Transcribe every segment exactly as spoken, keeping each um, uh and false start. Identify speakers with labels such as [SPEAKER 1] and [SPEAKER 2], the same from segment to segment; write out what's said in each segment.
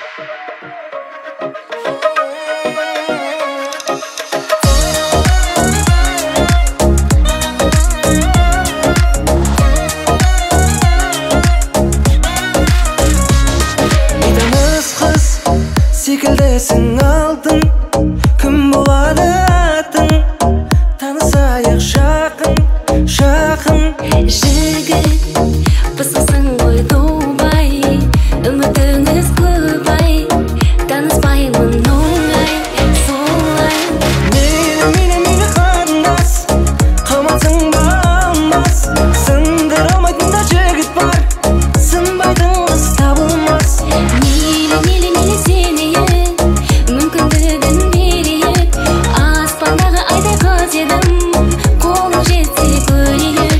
[SPEAKER 1] Секілдесің алтын, кім болады атың? Танысайық жақын, жақын.
[SPEAKER 2] Жігіт, пысықсың ғой Дубай, үмітіңіз көп ай, таныспаймын оңай, солай.
[SPEAKER 1] Мейлі, мейлі, мейлі қарындас, қалмасың ба алмас. Сындыра алмайтын да жігіт бар, сынбайтын қыз табылмас.
[SPEAKER 2] Мейлі, мейлі, мейлі сенейік, мүмкіндігін берейік, аспандағы айдай қыз едім, қолың жетсе көрейік.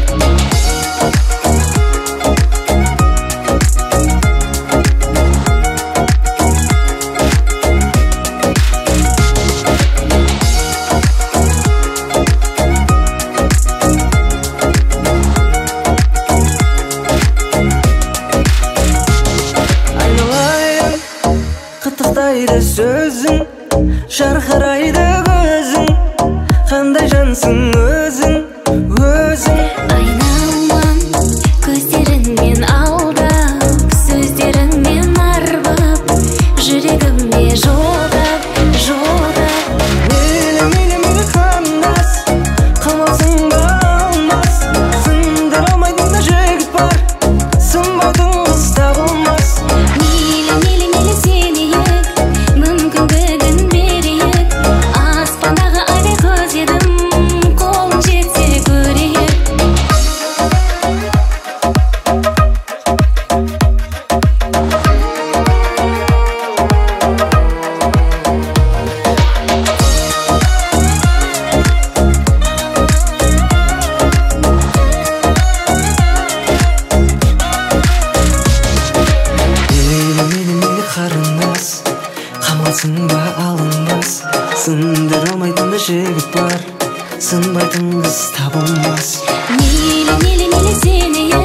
[SPEAKER 1] Айналайын, қытықтайды сөзің, жарқырайды көзің, қандай жансың өзің, өзің.
[SPEAKER 2] Айналман көздеріңмен алдап, сөздеріңмен арбап, жүрегіме жолдап, жолдап.
[SPEAKER 1] Мейлі, мейлі, мейлі қарындас, қалмасың ба алмас. Сындыра алмайтын да жігіт бар, сынбайтын қыз табылмас.
[SPEAKER 2] Мейлі, мейлі, мейлі сенейік, мүмкіндігін берейік, аспандағы айдай қыз едім, қолың жетсе көрейік.
[SPEAKER 1] Мейлі, мейлі, мейлі қарындас, қамалсың ба алынбас. Сындыра алмайтын да жігіт бар, сынбайтын қыз табылмас.
[SPEAKER 2] Мейлі, мейлі, мейлі сенейік,